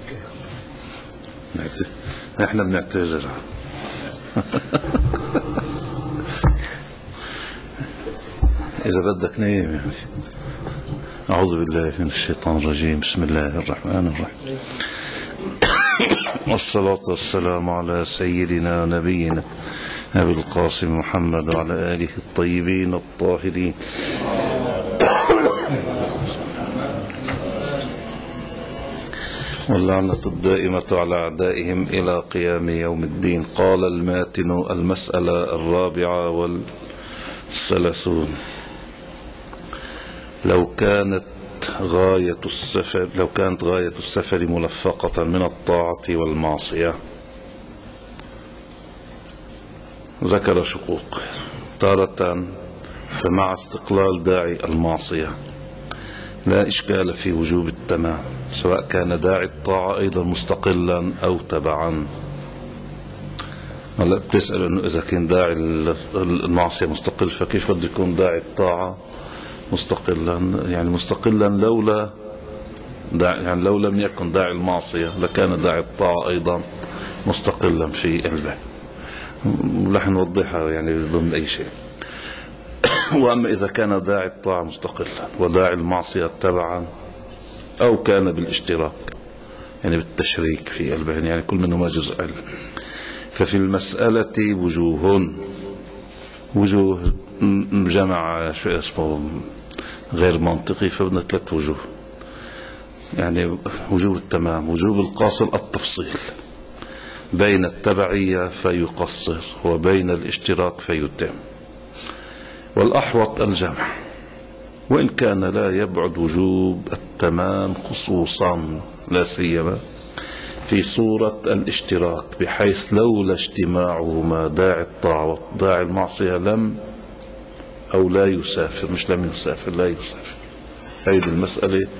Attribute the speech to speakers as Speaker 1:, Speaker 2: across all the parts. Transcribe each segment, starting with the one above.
Speaker 1: احنا بنعتذر. إذا بدك نايم يعني. أعوذ بالله من الشيطان الرجيم. بسم الله الرحمن الرحيم. والصلاة والسلام على سيدنا نبينا أبي القاسم محمد وعلى آله الطيبين الطاهرين. واللعنة الدائمة على أعدائهم إلى قيام يوم الدين. قال الماتن: المسألة 34. لو كانت غاية السفر ملفقة من الطاعة والمعصية. ذكر شقوق. تارة فمع استقلال داعي المعصية لا إشكال في وجوب التمام، سواء كان داعي الطاعة أيضا مستقلا أو تبعا. هلا بتسأل إنه إذا كان داعي المعصية مستقل، فكيف بده يكون داعي الطاعة مستقلا؟ يعني مستقلا لولا يعني لو لم يكن داعي المعصية لكان داعي الطاعة أيضا مستقلا في قلبه. ورح نوضحها يعني ضمن أي شيء. وأما إذا كان داعي الطاعة مستقلا وداعي المعصية تبعا، أو كان بالاشتراك يعني بالتشريك في قلبه، يعني كل منهما جزء، ففي المسألة وجوه جمع شو اسمه غير منطقي، فبدنا 3 وجوه. يعني وجوب التمام، وجوب القاصر التفصيل، بين التبعية فيقصر وبين الاشتراك فيتم، والأحوط الجمع، وإن كان لا يبعد وجوب التمام خصوصا لا سيما في صورة الاشتراك، بحيث لولا اجتماعهما داعي الطاعة وداعي المعصية لا يسافر. هذه المسألة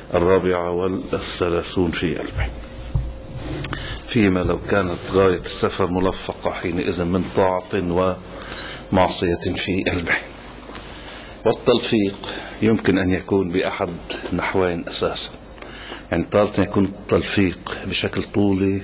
Speaker 1: 34 في قلبه. فيما لو كانت غاية السفر ملفقة حينئذ من طاعة ومعصية في قلبه. والتلفيق يمكن أن يكون بأحد نحوين أساسا، يعني تارة يكون التلفيق بشكل طولي،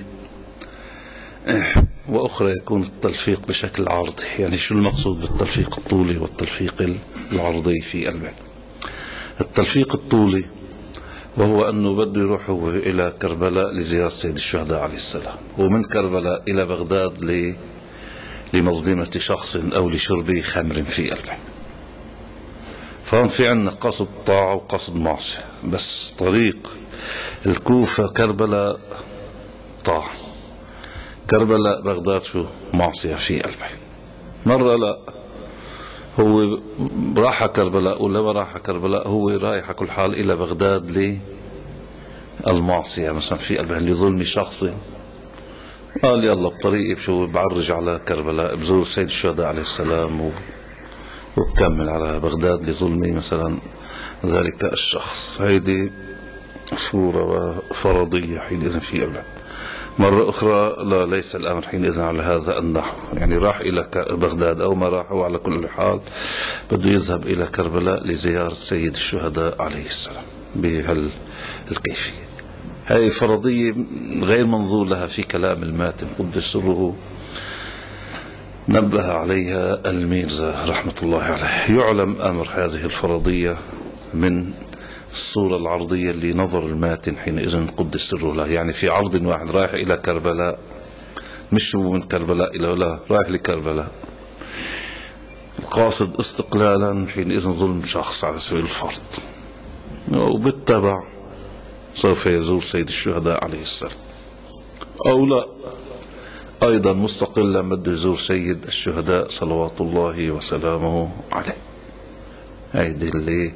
Speaker 1: وأخرى يكون التلفيق بشكل عرضي. يعني شو المقصود بالتلفيق الطولي والتلفيق العرضي في قلبه؟ التلفيق الطولي وهو أنه بده يروح هو إلى كربلاء لزيارة سيد الشهداء عليه السلام، ومن كربلاء إلى بغداد لمظلمة شخص أو لشرب خمر في قلبه. فهم في عنا قصد طاعة وقصد معصية، بس طريق الكوفة كربلاء طاعة، كربلاء بغداد شو معصية في قلبه. مرة لا هو راح كربلاء ولا ما راح كربلاء، هو رايح كل حال إلى بغداد للمعصية مثلا في قلبه لظلم شخص، قال يلا بطريقي بشو بعرج على كربلاء بزور سيد الشهداء عليه السلام وبكمل على بغداد لظلم مثلا ذلك الشخص. هيدي صورة فرضية حينئذ في قلبه. مرة أخرى لا، ليس الأمر حينئذ على هذا النحو، يعني راح إلى بغداد أو ما راح، وعلى كل حال بده يذهب إلى كربلاء لزيارة سيد الشهداء عليه السلام بهالكيفية. هذه فرضية غير منظور لها في كلام الماتن قدس سره، نبه عليها الميرزا رحمة الله عليه. يعلم أمر هذه الفرضية من الصورة العرضية اللي نظر الماتن حينئذ قدس سره له، يعني في عرض واحد رايح إلى كربلاء، مش هو من كربلاء إلى لا، رايح لكربلاء قاصد استقلالا حينئذ ظلم شخص على سبيل الفرض، وبالتبع سوف يزور سيد الشهداء عليه السلام، أو لا أيضا مستقلا بده يزور سيد الشهداء صلوات الله وسلامه عليه. هيدي اللي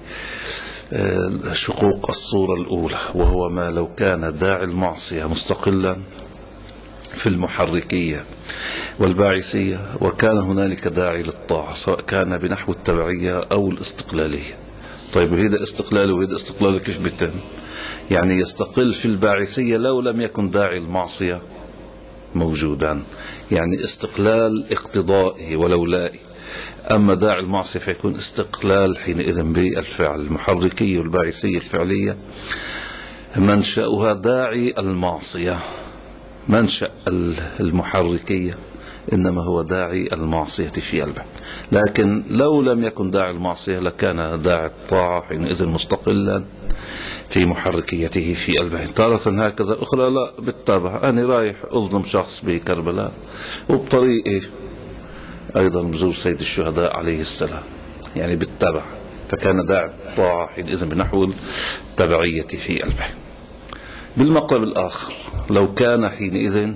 Speaker 1: شقوق الصورة الأولى، وهو ما لو كان داعي المعصية مستقلا في المحركية والباعثية، وكان هنالك داعي للطاعة سواء كان بنحو التبعية أو الاستقلالية. طيب وهذا استقلال وهذا استقلال كيف بيتم؟ يعني يستقل في الباعثية لو لم يكن داعي المعصية موجودا، يعني استقلال اقتضائي ولولائي. أما داعي المعصية فيكون استقلال حينئذ بالفعل، المحركية والباعثية الفعلية منشأها داعي المعصية، منشأ المحركية إنما هو داعي المعصية في قلبه. لكن لو لم يكن داعي المعصية لكان داعي الطاعة حينئذ مستقلا في محركيته في قلبه. تارة هكذا، أخرى لا بالتابع، أنا رايح أظلم شخص بكربلاء وبطريقي أيضا بزور سيد الشهداء عليه السلام، يعني بالتبع، فكان داعي الطاعة حينئذ بنحو التبعية في قلبه. بالمقلب الآخر، لو كان حينئذ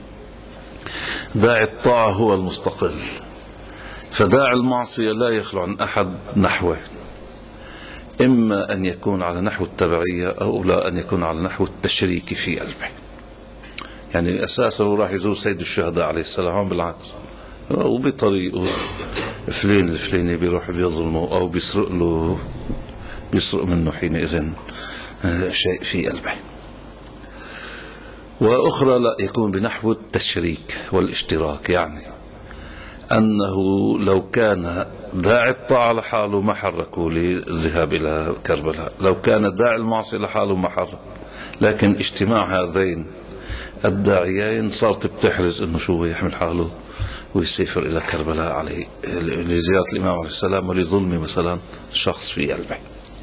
Speaker 1: داعي الطاعة هو المستقل، فداعي المعصية لا يخلو عن أحد نحوه، إما أن يكون على نحو التبعية أو لا أن يكون على نحو التشريك في قلبه. يعني أساسا راح يزور سيد الشهداء عليه السلام بالعكس، وبطريقه فلين الفليني بيروح بيظلمه أو بيسرق منه حينئذ شيء في قلبه. وأخرى لا يكون بنحو التشريك والاشتراك، يعني أنه لو كان داعي الطاعة لحاله ما حركوا للذهاب إلى كربلاء، لو كان داعي المعصية لحاله ما حرك، لكن اجتماع هذين الداعيين صارت بتحرز أنه شو يحمل حاله ويسافر إلى كربلاء عليه لزيارة الإمام عليه السلام ولظلم مثلا شخص في قلبه.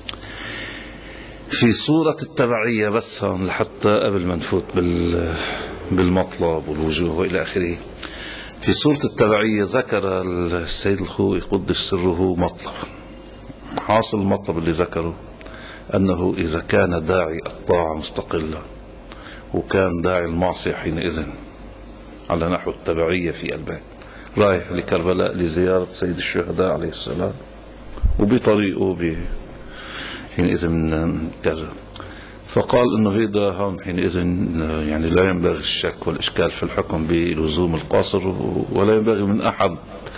Speaker 1: في صورة التبعية بس هون لحتى قبل ما نفوت بالمطلب والوجوه وإلى آخره، في صورة التبعية ذكر السيد الخوئي قدس سره مطلب. حاصل المطلب اللي ذكره أنه إذا كان داعي الطاعة مستقلا وكان داعي المعصية حينئذ على نحو التبعية في قلبه، رايح لكربلاء لزيارة سيد الشهداء عليه السلام وبطريقه حينئذ من كذا، فقال انه هيدا هون حينئذ يعني لا ينبغي الشك والاشكال في الحكم بلزوم القاصر، ولا ينبغي من احد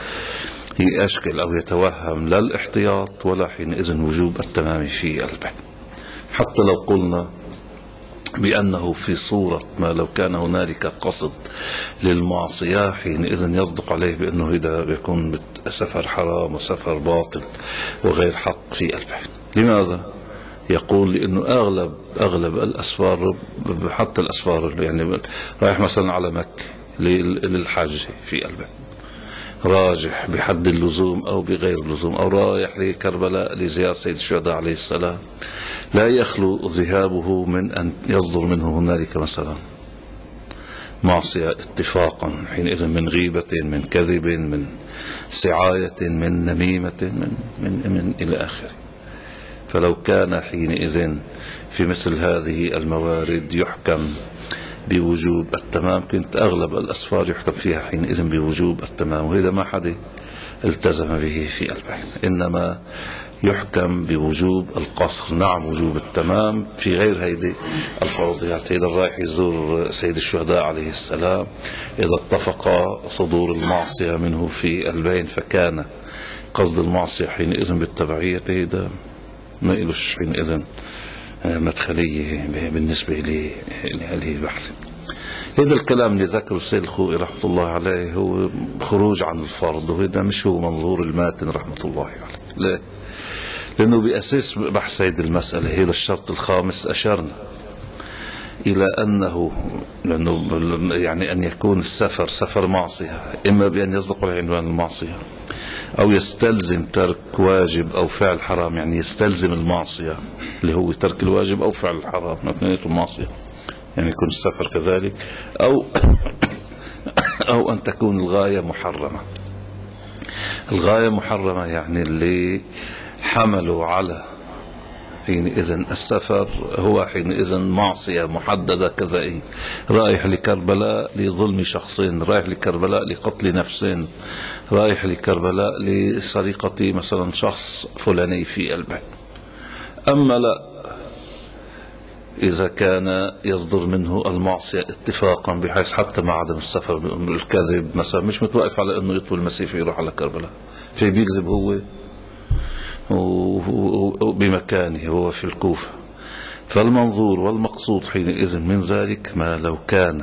Speaker 1: يشكل او يتوهم لا الاحتياط ولا حينئذ وجوب التمام في قلبه. حتى لو قلنا بأنه في صورة ما لو كان هنالك قصد للمعصية حينئذ يصدق عليه بأنه هذا بيكون سفر حرام وسفر باطل وغير حق في قلبه. لماذا؟ يقول لأنه أغلب الأسفار، حتى الأسفار يعني رايح مثلا على مكة للحج في قلبه، راجح بحد اللزوم أو بغير اللزوم، أو رايح لكربلاء لزيارة سيد الشهداء عليه السلام، لا يخلو ذهابه من أن يصدر منه هنالك مثلا معصية اتفاقا، حينئذ من غيبة، من كذب، من سعاية، من نميمة، من إلى آخره. فلو كان حينئذ في مثل هذه الموارد يحكم بوجوب التمام، كنت أغلب الأسفار يحكم فيها حينئذ بوجوب التمام، وهذا ما حد التزم به في قلبه، إنما يحكم بوجوب القصر. نعم وجوب التمام في غير هيدي الفرضيات. إذا رايح يزور سيد الشهداء عليه السلام، إذا اتفق صدور المعصية منه في قلبين فكان قصد المعصية حينئذ بالتبعية، إذا ما إلوش حينئذ مدخلية بالنسبة لهذه البحث. هذا الكلام اللي ذكره السيد الخوئي رحمة الله عليه هو خروج عن الفرض، وهذا مش هو منظور الماتن رحمة الله عليه. ليه؟ لأنه بأساس بحث هذه المسألة هذا الشرط الخامس أشرنا إلى أنه لأنه يعني أن يكون السفر سفر معصية، إما بأن يصدق على عنوان المعصية أو يستلزم ترك واجب أو فعل حرام، يعني يستلزم المعصية اللي هو ترك الواجب أو فعل الحرام، اثنيناتهم معصية، يعني يكون السفر كذلك، أو أن تكون الغاية محرمة. الغاية محرمة يعني اللي حملوا على حينئذ السفر هو حينئذ معصية محددة كذا، رايح لكربلاء لظلم شخصين، رايح لكربلاء لقتل نفسين، رايح لكربلاء لسرقة مثلا شخص فلاني في قلبه. أما لا، إذا كان يصدر منه المعصية اتفاقا بحيث حتى مع عدم السفر، الكذب مثلا مش متوقف على أنه يطوي المسيح يروح على كربلاء، في بيكذب هو بمكانه هو في الكوفة. فالمنظور والمقصود حينئذ من ذلك ما لو كان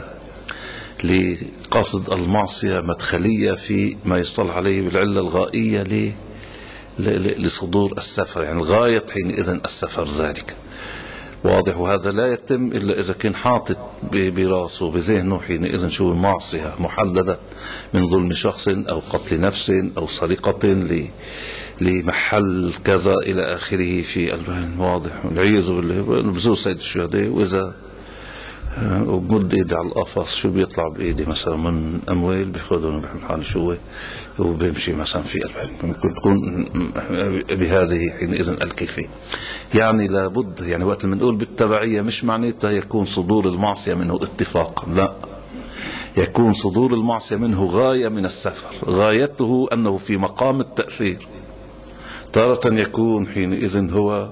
Speaker 1: لقصد المعصية مدخلية في ما يصطلح عليه بالعلة الغائية لصدور السفر، يعني الغاية حينئذ السفر ذلك. واضح. وهذا لا يتم إلا إذا كان حاطط براسه بذهنه حينئذ شو معصية محددة من ظلم شخص أو قتل نفس أو سرقة لمحل كذا إلى آخره في البين. واضح. العياذ بالله بزور سيد الشهداء، وإذا وبمد ايدي على القفص شو بيطلع بايدي مثلا من اموال بياخذهم بحال شو وبيمشي مثلا في البين. ممكن تكون بهذه حينئذ الكيفية. يعني لابد، يعني وقت بنقول بالتبعية مش معناتها يكون صدور المعصية منه اتفاقا، لا، يكون صدور المعصية منه غاية من السفر، غايته أنه في مقام التأثير. تارة يكون حينئذ هو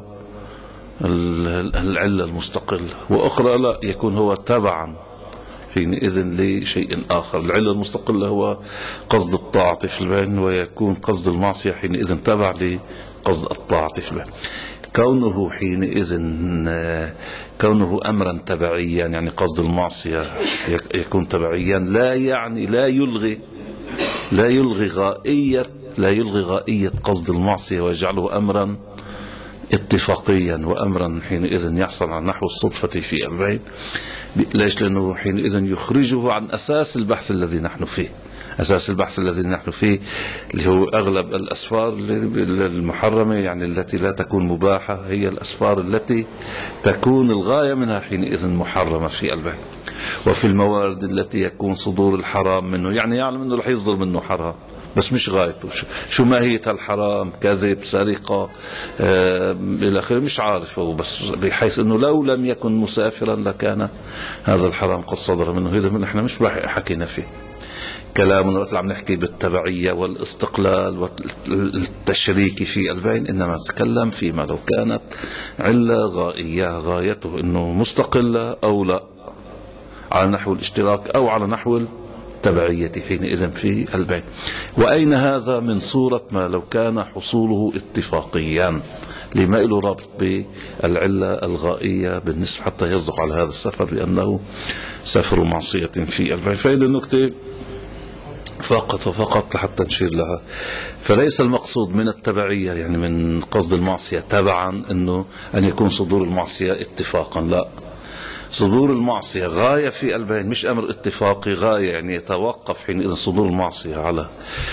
Speaker 1: العلة المستقلة، وأخرى لا، يكون هو تبعا حينئذ لشيء آخر. العلة المستقلة هو قصد الطاعة في البين، ويكون قصد المعصية حينئذ تبع لقصد الطاعة في البين. كونه حينئذ كونه أمرا تبعيا، يعني قصد المعصية يكون تبعيا، لا يعني لا يلغي غائية قصد المعصية ويجعله أمرا اتفاقيا وأمرا حينئذ يحصل عن نحو الصدفة في البين. ليش؟ لأنه حينئذ يخرجه عن أساس البحث الذي نحن فيه. أساس البحث الذي نحن فيه اللي هو أغلب الأسفار المحرمة، يعني التي لا تكون مباحة، هي الأسفار التي تكون الغاية منها حينئذ محرمة في البين. وفي الموارد التي يكون صدور الحرام منه، يعني يعلم أنه رح يصدر منه حرام بس مش غايته، شو ماهية الحرام، كذب، سرقة إلى آخره، مش عارف هو، بس بحيث أنه لو لم يكن مسافرا لكان هذا الحرام قد صدر منه. هذا نحن مش حكينا فيه كلامنا وقت عم نحكي بالتبعية والاستقلال والتشريك في البين، إنما نتكلم فيما لو كانت علة غائية غايته أنه مستقلة أو لا، على نحو الاشتراك أو على نحو التبعية حينئذ في البين. وأين هذا من صورة ما لو كان حصوله اتفاقيا، لما له رابط بالعلة الغائية بالنسبة حتى يصدق على هذا السفر بأنه سفر معصية في البين. فإذا النكتة فقط وفقط لحتى نشير لها، فليس المقصود من التبعية يعني من قصد المعصية تبعا أنه أن يكون صدور المعصية اتفاقا، لا، صدور المعصية غاية في البين، مش أمر اتفاقي، غاية يعني يتوقف حينئذ صدور المعصية على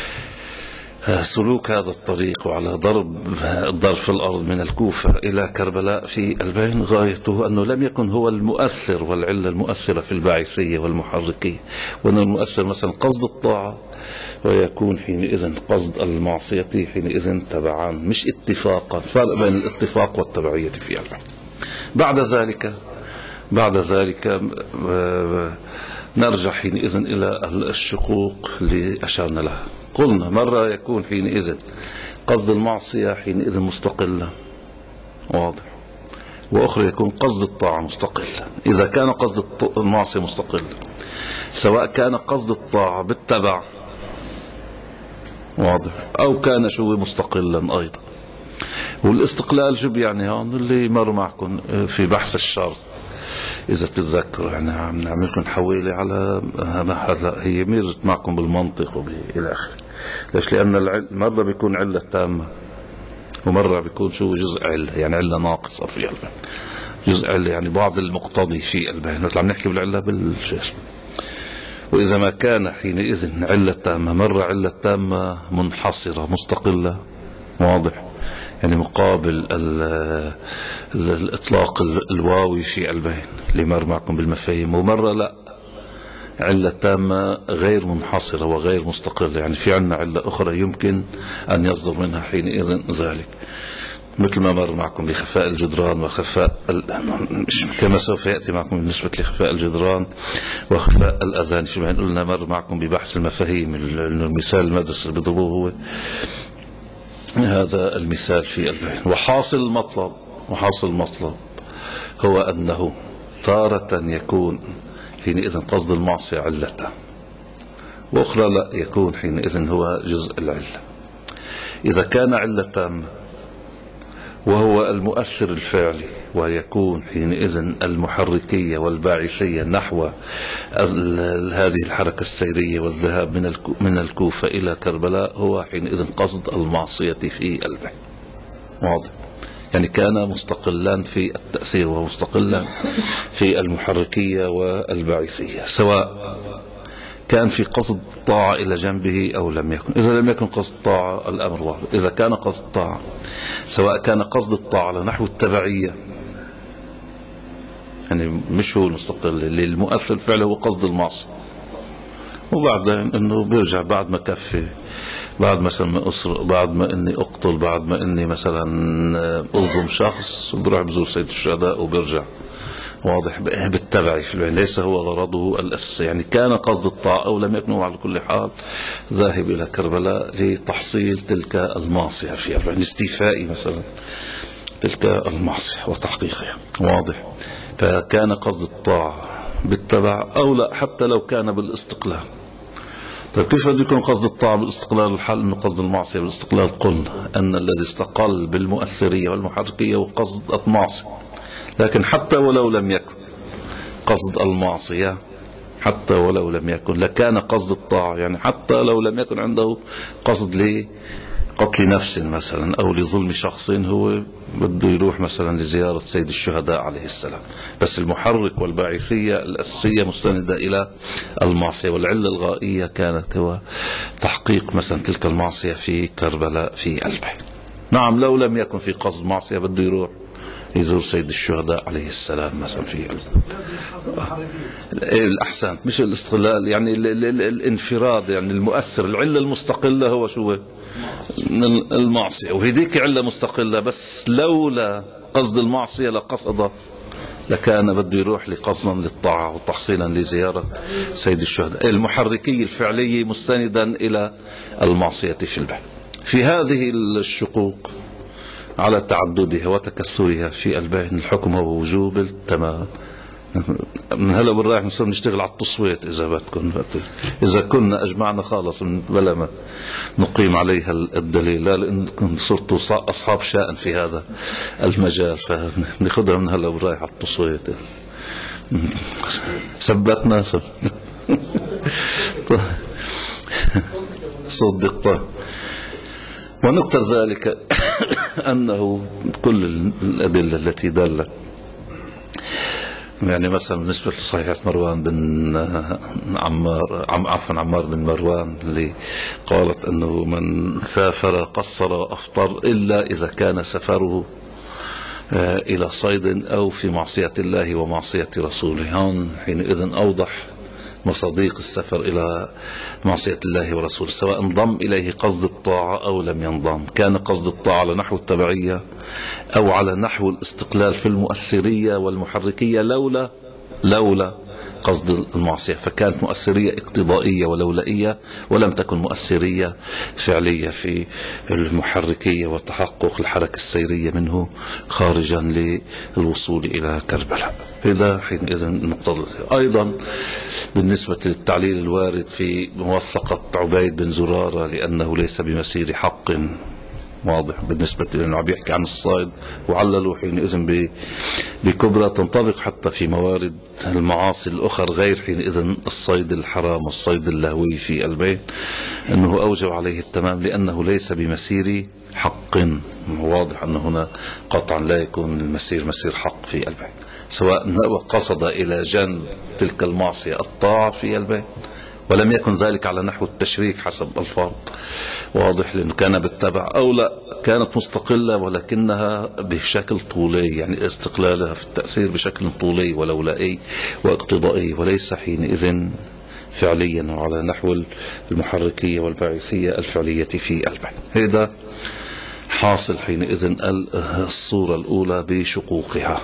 Speaker 1: سلوك هذا الطريق وعلى ضرب في الأرض من الكوفة إلى كربلاء في البين. غايته أنه لم يكن هو المؤثر والعلة المؤثرة في الباعثية والمحركية، وأن المؤثر مثلا قصد الطاعة، ويكون حينئذ قصد المعصية حينئذ تبعا مش اتفاقا. فرق بين الاتفاق والتبعية في البين. بعد ذلك نرجع حينئذ إلى الشقوق اللي أشرنا لها. قلنا مرة يكون حينئذ قصد المعصية حينئذ مستقلة، واضح، وأخرى يكون قصد الطاعة مستقلة. إذا كان قصد المعصية مستقلة، سواء كان قصد الطاعة بالتبع، واضح، أو كان شو مستقلا أيضا. والاستقلال شو يعني؟ هون اللي مر معكم في بحث الشرط، إذا بتتذكروا، يعني عم نعملكم حوالي على هلا هي ميرت معكم بالمنطق وإلى آخره. ليش؟ لأن مرة بيكون علة تامة، ومرة بيكون شو جزء علة، يعني علة ناقصة في البين، جزء علة يعني بعض المقتضي في البين. عم نحكي بالعلة بالجسم. وإذا ما كان حينئذ علة تامة، مرة علة تامة منحصرة مستقلة، واضح، يعني مقابل الإطلاق الواوي في البين اللي مر معكم بالمفاهيم. ومرة لا، علة تامة غير منحصرة وغير مستقلة، يعني في عنا علة أخرى يمكن أن يصدر منها حينئذ ذلك، مثل ما مر معكم بخفاء الجدران وخفاء كما سوف يأتي معكم بالنسبة لخفاء الجدران وخفاء الأذان. فيما قلنا مر معكم ببحث المفاهيم، المثال المدرسة اللي بيضربوه هو هذا المثال في البين. وحاصل المطلب هو أنه تارة يكون حينئذ قصد المعصية علة، وأخرى لا، يكون حينئذ هو جزء العلة. إذا كان علة تامة وهو المؤثر الفعلي، ويكون حينئذ المحركية والباعثية نحو هذه الحركة السيرية والذهاب من الكوفة إلى كربلاء، هو حينئذ قصد المعصية في البين، واضح. يعني كان مستقلا في التأثير ومستقلا في المحركية والباعثية، سواء كان في قصد طاعة إلى جنبه أو لم يكن. إذا لم يكن قصد طاعة الأمر واضح. إذا كان قصد طاعة، سواء كان قصد الطاعة على نحو التبعية، يعني مش هو المستقل، اللي المؤثر فعله هو قصد المعصية، وبعدين انه بيرجع بعد ما كفي، بعد مثلا ما اسرق، بعد ما اني اقتل، بعد ما اني مثلا اظلم شخص، بروح بزور سيد الشهداء وبيرجع. واضح بالتبعي في العين، ليس هو غرضه الأساسي. يعني كان قصد الطاعة أو لم يكن، على كل حال ذاهب إلى كربلاء لتحصيل تلك المعصية في العين، استيفاء مثلا تلك المعصية وتحقيقها. واضح. فكان قصد الطاعة بالتبع أو لا، حتى لو كان بالاستقلال. طيب كيف بده يكون قصد الطاعة بالاستقلال؟ الحال أنه قصد المعصية بالاستقلال قلنا أن الذي استقل بالمؤثرية والمحركية وقصد المعصية. لكن حتى ولو لم يكن قصد المعصية، حتى ولو لم يكن لكان قصد الطاعة، يعني حتى لو لم يكن عنده قصد لقتل نفس مثلا أو لظلم شخص، هو بده يروح مثلا لزيارة سيد الشهداء عليه السلام، بس المحرك والباعثية الأساسية مستندة إلى المعصية، والعلة الغائية كانت هو تحقيق مثلا تلك المعصية في كربلاء في قلبه. نعم، لو لم يكن في قصد معصية بده يروح يزور سيد الشهداء عليه السلام مثلا في الأحسان، مش الاستقلال، يعني الانفراد، يعني المؤثر، العلة المستقلة هو شو؟ المعصية، وهديك علة مستقلة، بس لولا قصد المعصية لقصد، لكان بده يروح لقصدا للطاعة وتحصيلا لزيارة سيد الشهداء. المحركية الفعلية مستندا إلى المعصية في البحث. في هذه الشقوق على تعددها وتكثرها في البين، الحكم هو وجوب التمام. من هلا بالرايح نصير نشتغل على التصويت إذا بدكم، إذا كنا أجمعنا خالص بلا ما نقيم عليها الدليل، لا لأنكم صرتوا أصحاب شأن في هذا المجال، فناخذها من هلا بالرايح على التصويت. ثبتنا صدق. ونقطة ذلك أنه كل الأدلة التي دلت، يعني مثلا بالنسبة لصحيحة مروان بن عمار بن مروان اللي قالت أنه من سافر قصر وأفطر إلا إذا كان سفره إلى صيد أو في معصية الله ومعصية رسوله. هون حينئذ أوضح مصاديق السفر إلى معصية الله ورسوله، سواء انضم إليه قصد الطاعة أو لم ينضم. كان قصد الطاعة على نحو التبعية أو على نحو الاستقلال في المؤثرية والمحركية لولا قصد المعصية، فكانت مؤثرية اقتضائية ولولائية، ولم تكن مؤثرية فعلية في المحركية وتحقق الحركة السيرية منه خارجا للوصول إلى كربلاء. هذا حينئذ نقتضي. أيضا بالنسبة للتعليل الوارد في موثقة عبيد بن زرارة لأنه ليس بمسير حق، واضح بالنسبة لأنه عم يحكي عن الصيد، وعللوا حينئذ بكبرى تنطبق حتى في موارد المعاصي الأخر غير حينئذ الصيد الحرام والصيد اللهوي في البين، أنه أوجب عليه التمام لأنه ليس بمسير حق. واضح أن هنا قطعا لا يكون المسير مسير حق في البين، سواء قصد إلى جنب تلك المعصية الطاعة في البين ولم يكن ذلك على نحو التشريك حسب الفرض، واضح، لأنه كان بالتبع، أو لا كانت مستقلة ولكنها بشكل طولي، يعني استقلالها في التأثير بشكل طولي ولولائي واقتضائي، وليس حينئذ فعليا وعلى نحو المحركية والباعثية الفعلية في البين. هذا حاصل حينئذ الصورة الأولى بشقوقها،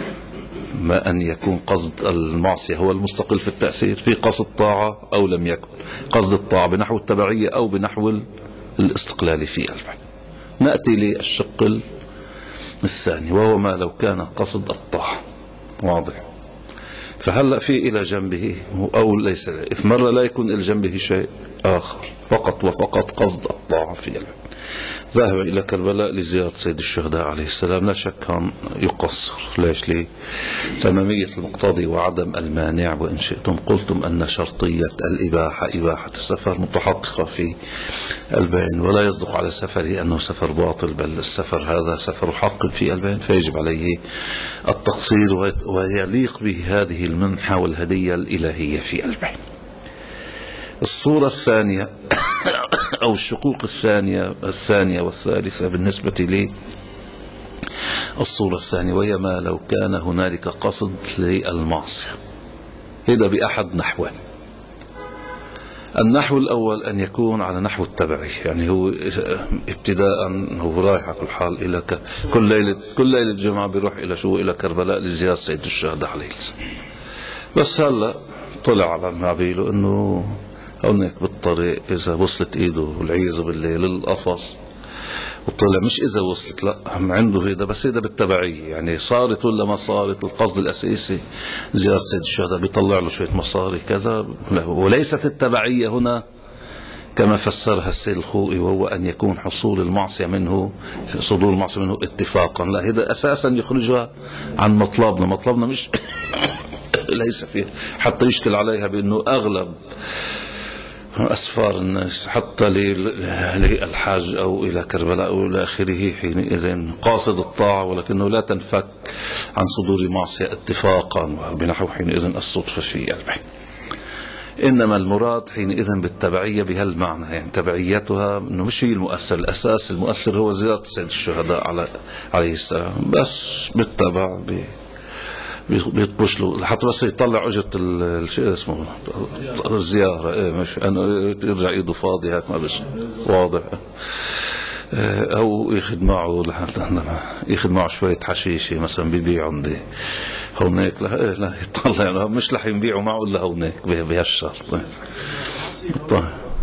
Speaker 1: ما أن يكون قصد المعصية هو المستقل في التأثير في قصد الطاعة أو لم يكن قصد الطاعة بنحو التبعية أو بنحو الاستقلال في البين. نأتي للشق الثاني وهو ما لو كان قصد الطاعة. واضح. فهلأ في إلى جنبه أو ليس، في مرة لا يكون إلى جنبه شيء آخر فقط وفقط قصد الطاعة في البيت. ذهب إلى كربلاء لزيارة سيد الشهداء عليه السلام، لا شك كان يقصر. ليش؟ ليه؟ تمامية المقتضي وعدم المانع، وإن شئتم قلتم أن شرطية الإباحة إباحة السفر متحققة في البين، ولا يصدق على سفره أنه سفر باطل، بل السفر هذا سفر حق في البين، فيجب عليه التقصير ويليق به هذه المنحة والهدية الإلهية في البين. الصورة الثانية أو الشقوق الثانية والثالثة بالنسبة لي الصورة الثانية، وهي ما لو كان هنالك قصد للمعصية. هذا بأحد نحوين. النحو الأول أن يكون على نحو التبعي، يعني هو ابتداء هو رايح على كل حال إلى كل ليلة جمعة بيروح إلى كربلاء لزيارة سيد الشهداء عليه السلام. بس هلا طلع على معبيله إنه هناك بالطريق إذا وصلت إيده والعياذ بالله للقفص وطلع، مش إذا وصلت، لا عنده هيدا، بس هيدا بالتبعية، يعني صارت ولا ما صارت، القصد الأساسي زيارة سيد الشهداء بيطلع له شوية مصاري كذا. وليست التبعية هنا كما فسرها السيد الخوئي، وهو أن يكون حصول المعصية منه، صدور المعصية منه اتفاقا، لا، هذا أساسا يخرجها عن مطلبنا مش ليس فيه، حتى يشكل عليها بأنه أغلب أسفار الناس حتى للحاج أو إلى كربلاء أو إلى آخره حينئذ قاصد الطاعة، ولكنه لا تنفك عن صدور معصية اتفاقا، بنحو حينئذ الصدفة في البحث. إنما المراد حينئذ بالتبعية بهالمعنى، يعني تبعيتها أنه مش هي المؤثر، الأساس المؤثر هو زيارة سيد الشهداء عليه السلام، بس بالتبع بيطبش له حتى بس يطلع اجره الشيء اسمه الزياره، مش انه يرجع ايده فاضي هيك، ما بس واضح. او ياخذ معه شويه حشيشه مثلا بيبيع عندي هونيك، لا يطلع مش رح يبيعوا معه الا هونيك بهالشرط. طيب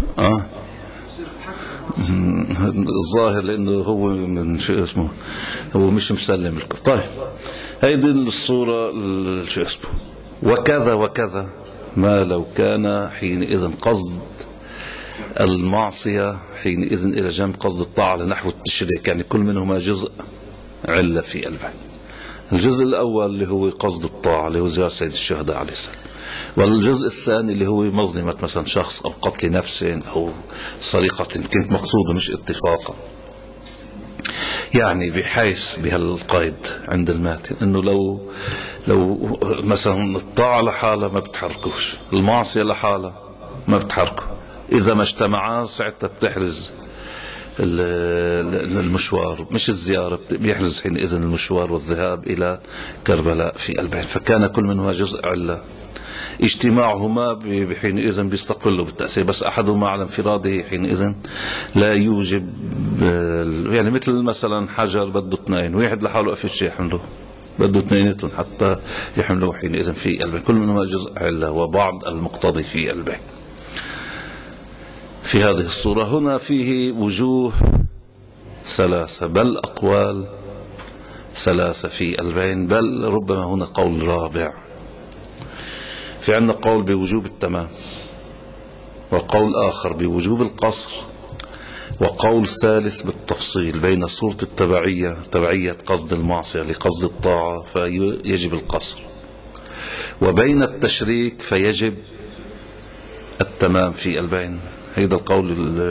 Speaker 1: الظاهر لانه هو من شيء اسمه هو مش مسلم الكتب. طيب هيدي الصورة شو اسمه وكذا ما لو كان حينئذ قصد المعصية حينئذ إلى جنب قصد الطاعة لنحو التشريك، يعني كل منهما جزء علة في البحث. الجزء الأول اللي هو قصد الطاعة اللي هو زيارة سيد الشهداء عليه السلام، والجزء الثاني اللي هو مظلمة مثلا شخص أو قتل نفس أو سرقة كانت مقصودة مش اتفاقا. يعني بحيث بهالقيد عند الماتن انه لو مثلا الطاعة لحالها ما بتحركوش، المعصية لحالها ما بتحركه، اذا ما اجتمعا ساعتها بتحرز المشوار مش الزيارة، بيحرز حينئذ المشوار والذهاب الى كربلاء في البين. فكان كل منهما جزء علة، اجتماعهما بحينئذ بيستقلوا بالتأثير، بس أحدهما على انفراده حينئذ لا يوجب، يعني مثل مثلا حجر بده اثنين، واحد لحاله أفيش يحمله، بده اثنيناتهم حتى يحملوا حينئذ في البين، كل منهما جزء علة وبعض المقتضي في البين. في هذه الصورة هنا فيه وجوه ثلاثة، بل أقوال ثلاثة في البين، بل ربما هنا قول رابع. في عندنا قول بوجوب التمام، وقول آخر بوجوب القصر، وقول ثالث بالتفصيل بين صورة التبعية، تبعية قصد المعصية لقصد الطاعة فيجب القصر، وبين التشريك فيجب التمام في البين. هذا القول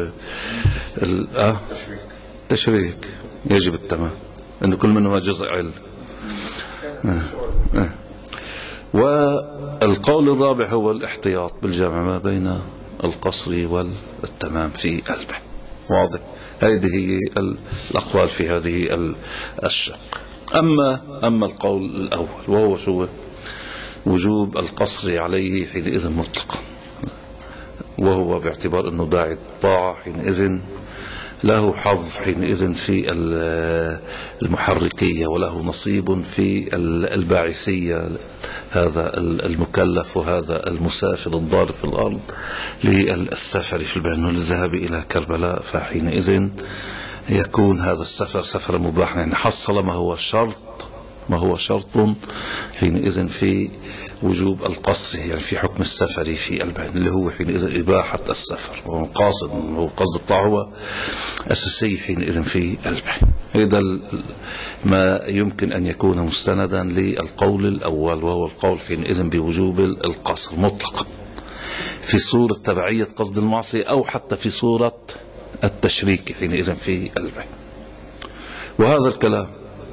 Speaker 1: التشريك يجب التمام، أن كل منهما جزء علة. والقول الرابع هو الاحتياط بالجمع ما بين القصر والتمام في البحث. واضح؟ هذه هي الأقوال في هذه الشق. أما القول الأول وهو شو؟ وجوب القصر عليه حينئذ مطلقا، وهو باعتبار أنه داعي الطاعة حينئذ له حظ حينئذ في المحركية، وله نصيب في الباعثية، هذا المكلف وهذا المسافر الضارب في الأرض للسفر في البين والذهاب إلى كربلاء، فحينئذ يكون هذا السفر سفر مباح، يعني حصل ما هو شرط حينئذ في وجوب القصر، يعني في حكم السفر في البين، اللي هو حينئذ إباحة السفر، وقاصد هو قصد الطاعة هو أساسي حينئذ في البين. هذا ما يمكن أن يكون مستندا للقول الأول، وهو القول حينئذ بوجوب القصر مطلقا في صورة تبعية قصد المعصية، أو حتى في صورة التشريك حينئذ في البين. وهذا الكلام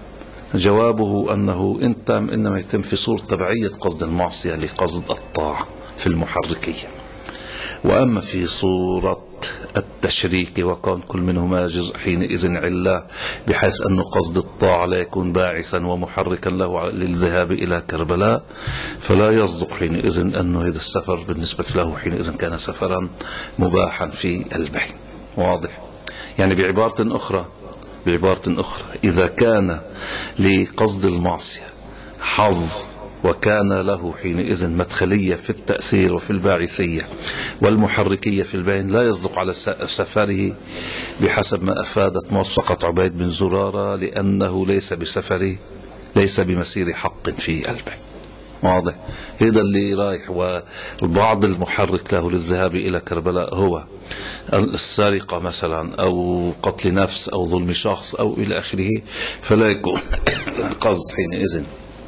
Speaker 1: جوابه أنه إنما يتم في صورة تبعية قصد المعصية لقصد الطاعة في المحركية. وأما في صورة التشريك وكان كل منهما جزء حينئذ علة، بحيث أن قصد الطاعة لا يكون باعثا ومحركا له للذهاب إلى كربلاء، فلا يصدق حينئذ أنه هذا السفر بالنسبة له حينئذ كان سفرا مباحا في البين. واضح؟ يعني بعبارة أخرى إذا كان لقصد المعصية حظ وكان له حينئذ مدخلية في التأثير وفي الباعثية والمحركية في البين، لا يصدق على سفره بحسب ما أفادت موثقة عبيد بن زرارة، لأنه ليس بمسير حق في البين. واضح؟ هذا اللي رايح، والبعض المحرك له للذهاب إلى كربلاء هو السرقة مثلا، أو قتل نفس، أو ظلم شخص، أو إلى آخره، فلا يكون قصد حينئذ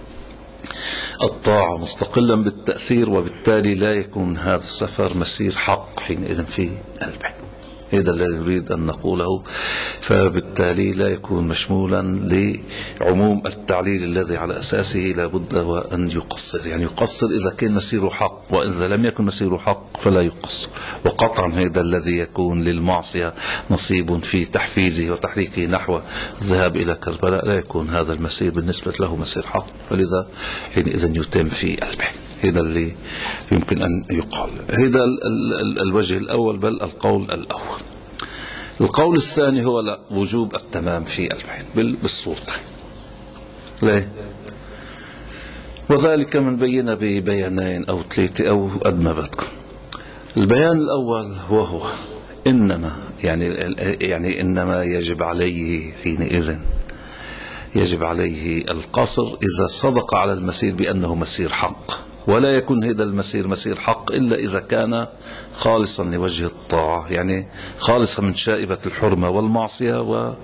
Speaker 1: الطاعة مستقلا بالتأثير، وبالتالي لا يكون هذا السفر مسير حق حينئذ في البين. هذا الذي نريد أن نقوله. فبالتالي لا يكون مشمولا لعموم التعليل الذي على أساسه لابد وأن يقصر، يعني يقصر إذا كان مسيره حق، وإذا لم يكن مسيره حق فلا يقصر. وقطعا هذا الذي يكون للمعصية نصيب في تحفيزه وتحريكه نحو الذهاب إلى كربلاء، لا يكون هذا المسير بالنسبة له مسير حق، فلذا حينئذ يتم في البين. هذا اللي يمكن أن يقال. هذا الوجه الأول، بل القول الأول. القول الثاني هو لا، وجوب التمام في البين بالصورتين. ليه؟ وذلك من بينا ببيانين أو ثلاثة أو قد ما بدكم. البيان الأول وهو إنما إنما يجب عليه حينئذ القصر إذا صدق على المسير بأنه مسير حق، ولا يكون هذا المسير مسير حق إلا إذا كان خالصا لوجه الطاعة، يعني خالصا من شائبة الحرمة والمعصية، و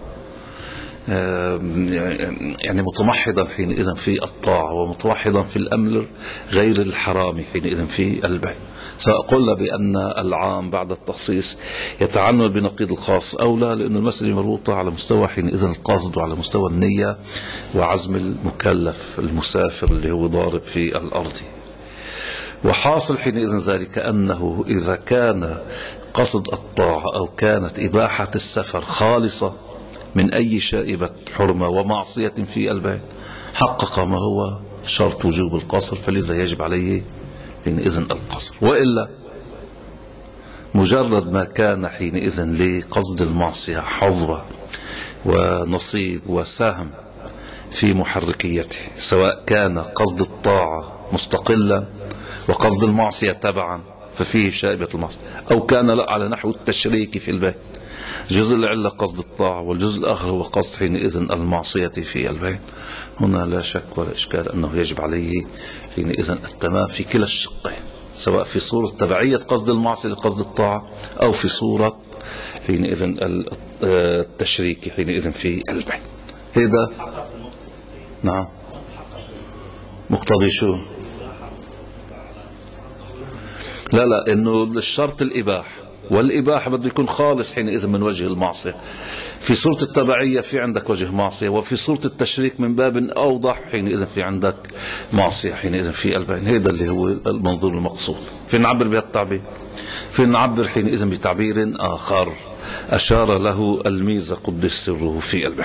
Speaker 1: يعني متمحضا حينئذ في الطاعة، ومتوحدا في الأمر غير الحرام حينئذ في البين. سأقول بأن العام بعد التخصيص يتعنى بنقيض الخاص أو لا، لأن المسألة مربوطة على مستوى حينئذ القصد، وعلى مستوى النية وعزم المكلف المسافر اللي هو ضارب في الأرض. وحاصل حينئذ ذلك أنه إذا كان قصد الطاعة أو كانت إباحة السفر خالصة من أي شائبة حرمة ومعصية في البين، حقق ما هو شرط وجوب القصر، فلذا يجب عليه حينئذ القصر. وإلا مجرد ما كان حينئذ لقصد المعصية حظوة ونصيب وسهم في محركيته، سواء كان قصد الطاعة مستقلا وقصد المعصية تبعا ففيه شائبة المعصية، أو كان لا على نحو التشريك في البين، جزء العلة قصد الطاعة والجزء الآخر هو قصد حينئذ المعصية في البين، هنا لا شك ولا إشكال أنه يجب عليه حينئذ التمام في كلا الشقين، سواء في صورة تبعية قصد المعصية لقصد الطاعة، أو في صورة حينئذ التشريك حينئذ في البين. هذا نعم مقتضي شو؟ لا إنه الشرط الإباحة، والإباحة بده يكون خالص حينئذ من وجه المعصية. في صورة التبعية في عندك وجه معصية، وفي صورة التشريك من باب أوضح حينئذ في عندك معصية حينئذ في البين. هذا اللي هو المنظور المقصود. فين نعبر بهذا التعبير؟ فين نعبر حينئذ بتعبير آخر أشار له الميزة قدس سره في البين.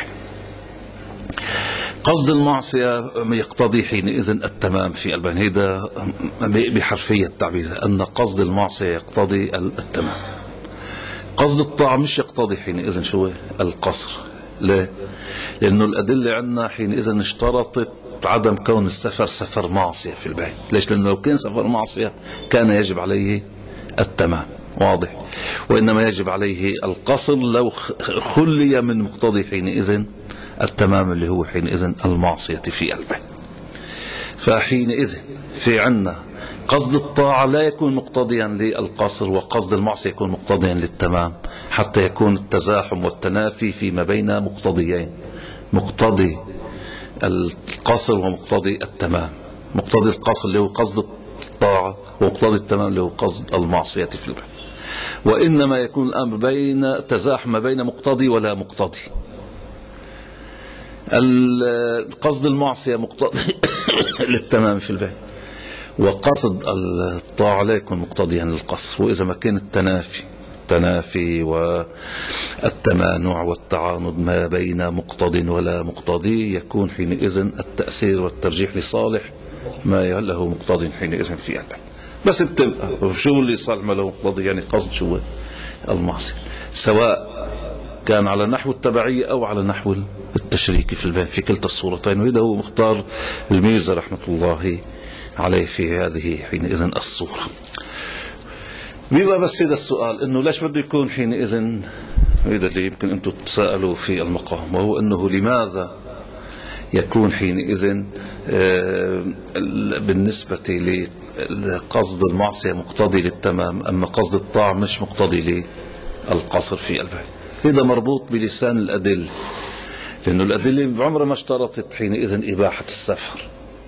Speaker 1: قصد المعصية يقتضي حينئذ التمام في البين، هذا بحرفية التعبير أن قصد المعصية يقتضي التمام. قصد الطاعة مش يقتضي حينئذ شو القصر. ليه؟ لأنه الأدلة عندنا حينئذ اشترطت عدم كون السفر سفر معصية في البين. ليش؟ لأنه لو كان سفر معصية كان يجب عليه التمام. واضح؟ وإنما يجب عليه القصر لو خلي من مقتضي حينئذ التمام اللي هو حينئذ المعصية في البين. فحينئذ في عنا قصد الطاعة لا يكون مقتضيا للقصر، وقصد المعصية يكون مقتضيا للتمام، حتى يكون التزاحم والتنافي فيما بين مقتضيين، مقتضي القصر ومقتضي التمام. مقتضي القصر اللي هو قصد الطاعة، ومقتضي التمام اللي هو قصد المعصية في البحث. وإنما يكون الأمر بين تزاحم بين مقتضي ولا مقتضي. قصد المعصية مقتضي للتمام في البحث، وقصد الطاعة لا يكون مقتضيا للقصر. وإذا ما كان التنافي والتمانع والتعاند ما بين مقتض ولا مقتضي، يكون حينئذ التأثير والترجيح لصالح ما له مقتضي حينئذ في قلبه. بس بتبقى شو اللي صالح ما له مقتضي؟ يعني قصد شو المعصية، سواء كان على نحو التبعية أو على نحو التشريك في الباب، في كلتا الصورتين. وإذا هو مختار الميرزا رحمة الله عليه في هذه حينئذ الصورة. بيبقى بس هذا السؤال، انه ليش بده يكون حينئذ، هذا اللي يمكن انتم تسألوا في المقام، وهو انه لماذا يكون حينئذ بالنسبة لقصد المعصية مقتضي للتمام، اما قصد الطاعة مش مقتضي للقصر في قلبه. هذا مربوط بلسان الأدلة، لأنه الأدلة بعمرها ما اشترطت حينئذ إباحة السفر.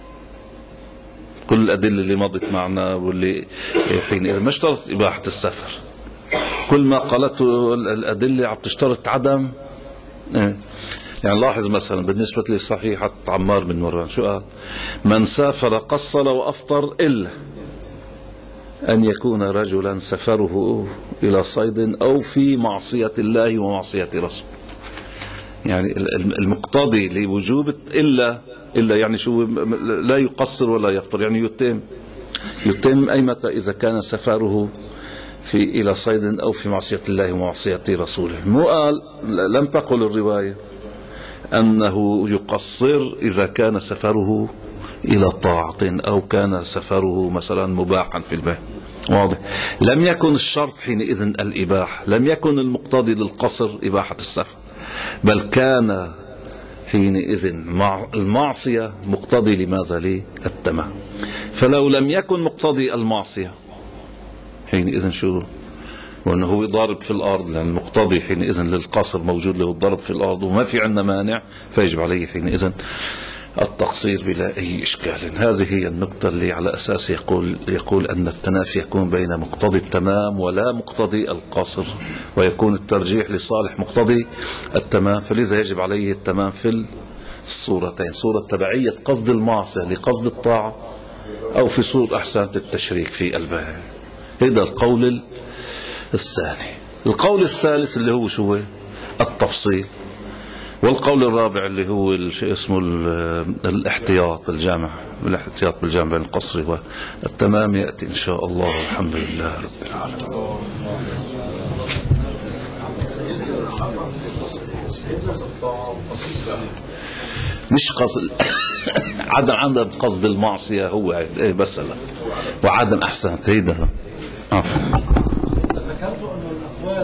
Speaker 1: كل الأدلة اللي مضت معنا واللي حينئذ ما اشترطت إباحة السفر، كل ما قالته الأدلة عم تشترط عدم. يعني لاحظ مثلا بالنسبة لصحيحة عمار بن مروان شو قال؟ من سافر قصر وأفطر إلا أن يكون رجلا سفره إلى صيد أو في معصية الله ومعصية رسوله. يعني المقتضي لوجوب إلا يعني شو، لا يقصر ولا يفطر، يعني يتم أي متى إذا كان سفره إلى صيد أو في معصية الله ومعصية رسوله. مو قال، لم تقل الرواية أنه يقصر إذا كان سفره إلى طاعة أو كان سفره مثلا مباحا في البيت. واضح؟ لم يكن الشرط حينئذ الإباحة، لم يكن المقتضي للقصر إباحة السفر، بل كان حينئذ المعصية مقتضي لماذا؟ للتمام. فلو لم يكن مقتضي المعصية حينئذ شو؟ وأنه هو ضارب في الأرض، لأن المقتضي حينئذ للقصر موجود له الضرب في الأرض وما في عندنا مانع، فيجب عليه حينئذ التقصير بلا أي إشكال. هذه هي النقطة اللي على أساس يقول أن التنافي يكون بين مقتضي التمام ولا مقتضي القصر، ويكون الترجيح لصالح مقتضي التمام، فلذا يجب عليه التمام في الصورتين، صورة تبعية قصد المعصية لقصد الطاعة، أو في صورة أحسنت التشريك في قلبها. هذا القول الثاني. القول الثالث اللي هو شو؟ التفصيل. والقول الرابع اللي هو اسمه الاحتياط الجامع، الاحتياط بالجامع بين القصر والتمام، يأتي إن شاء الله. والحمد لله رب العالمين. مش قصد عدم قصد المعصية هو بس، وعدم أحسن تيدا.